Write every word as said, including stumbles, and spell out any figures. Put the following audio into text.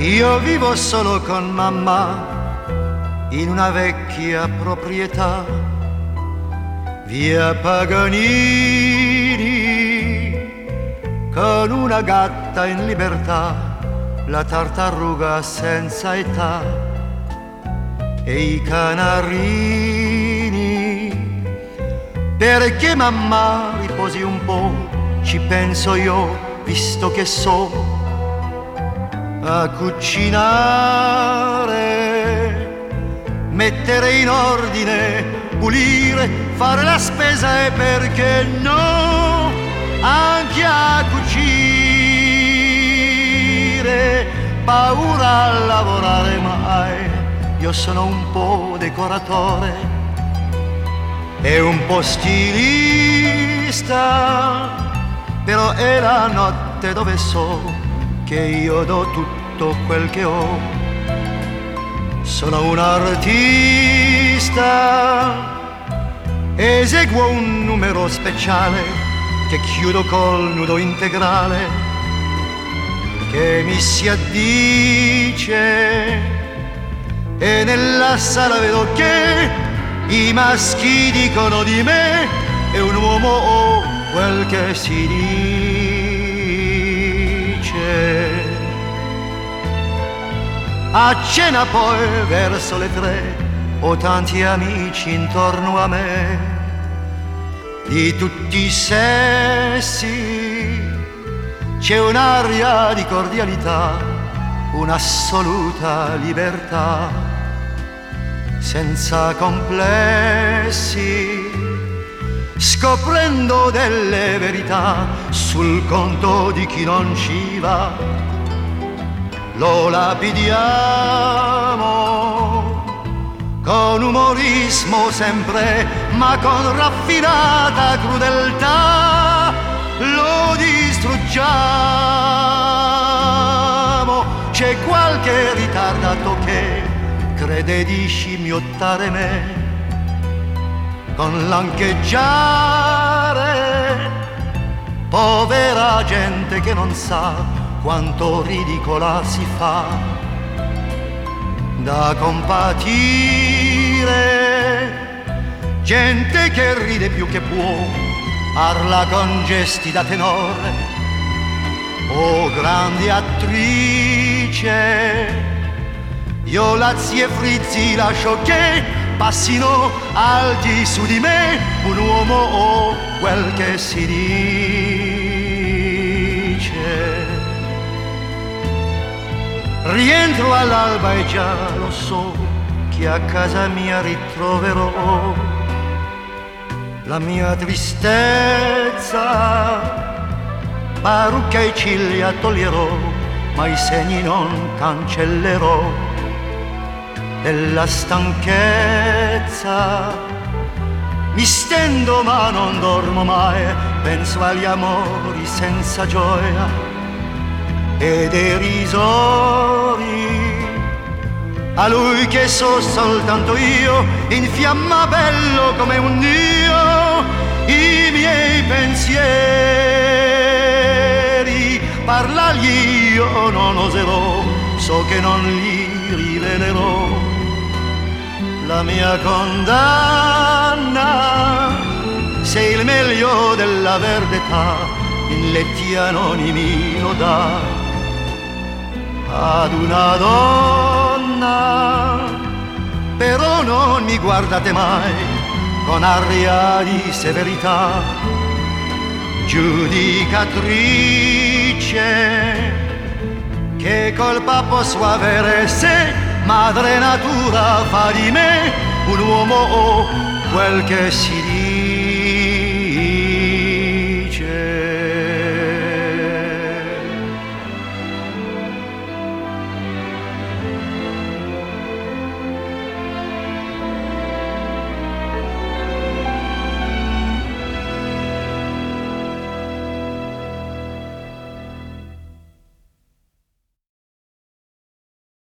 Io vivo solo con mamma in una vecchia proprietà, via Paganini, con una gatta in libertà, la tartaruga senza età e i canarini. Perché mamma riposi un po', ci penso io, visto che so a cucinare, mettere in ordine, pulire, fare la spesa e perché no, anche a cucire. Paura a lavorare mai, io sono un po' decoratore e un po' stilista, però è la notte dove so che io do tutto quel che ho. Sono un artista, eseguo un numero speciale che chiudo col nudo integrale, che mi si addice, e nella sala vedo che i maschi dicono di me è un uomo o quel che si dice. A cena poi verso le tre ho tanti amici intorno a me, di tutti i sessi, c'è un'aria di cordialità, un'assoluta libertà, senza complessi, scoprendo delle verità sul conto di chi non ci va. Lo lapidiamo con umorismo sempre, ma con raffinata crudeltà lo distruggiamo. C'è qualche ritardato che crede di scimmiottare me con l'ancheggiare, povera gente che non sa quanto ridicola si fa da compatire. Gente che ride più che può, parla con gesti da tenore, oh grande attrice. Io Lazzi e Frizzi lascio che passino alti su di me, un uomo o quel che si dice. Rientro all'alba e già lo so che a casa mia ritroverò la mia tristezza. Parrucca e ciglia toglierò, ma i segni non cancellerò della stanchezza. Mi stendo ma non dormo mai, penso agli amori senza gioia ed erisori, a lui che so soltanto io, in fiamma bello come un dio. I miei pensieri parlargli io non oserò, so che non li rivelerò. La mia condanna, se il meglio della verdetà in letti anonimi lo dà ad una donna. Però non mi guardate mai con aria di severità giudicatrice, che colpa posso avere se madre natura fa di me un uomo o quel che si dice.